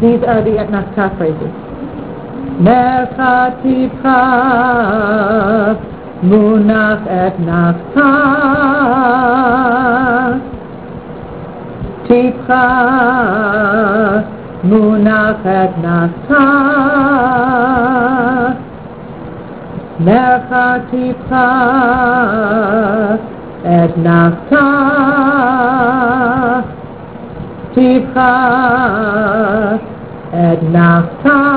These are the Naftah phrases. Merchatipra munach et naftah, tipra munach et naftah, merchatipra et naftah, tipra et naftah.